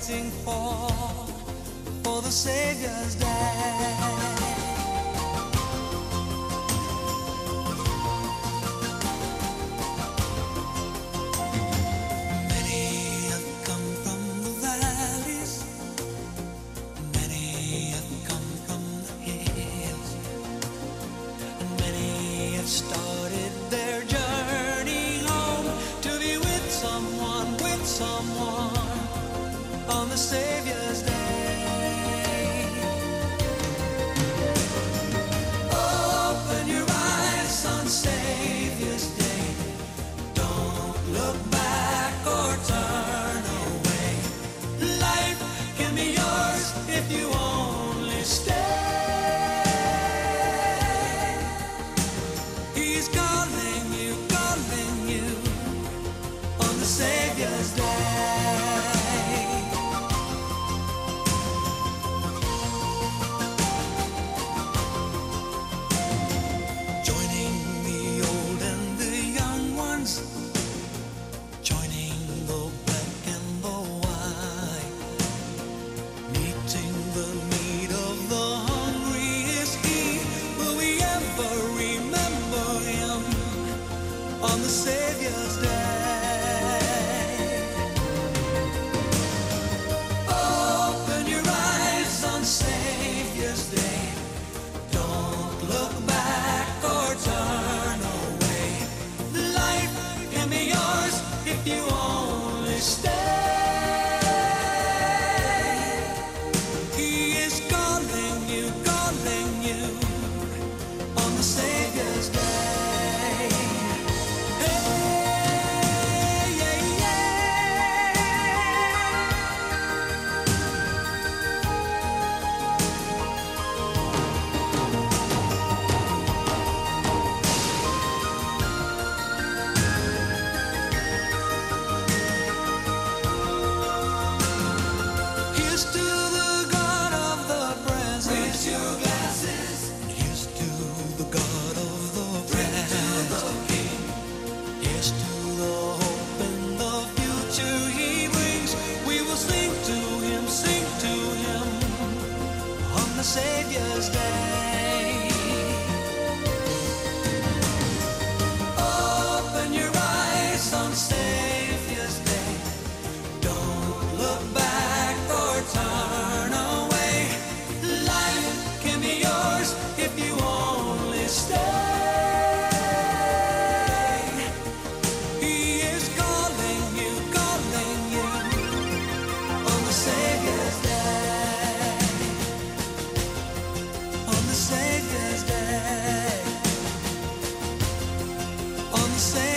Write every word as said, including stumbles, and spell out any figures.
waiting for, for the Savior's day. Started their journey home to be with someone, with someone on the Savior's day. Open your eyes on Savior's day. Don't look back or turn away. Life can be yours if you only stay. Savior's Day. Joining the old and the young ones, joining the black and the white, meeting the need of the hungry is He. Will we ever remember Him on the Savior's Day? If you only stay, He is calling you, calling you on the Savior's Day. Hey, yeah, Savior's Day. Open your eyes on Savior's Day. Don't look back or turn away. Life can be yours if you only stay. He is calling you, calling you on the Savior's Day. Savior's Day, on the Savior's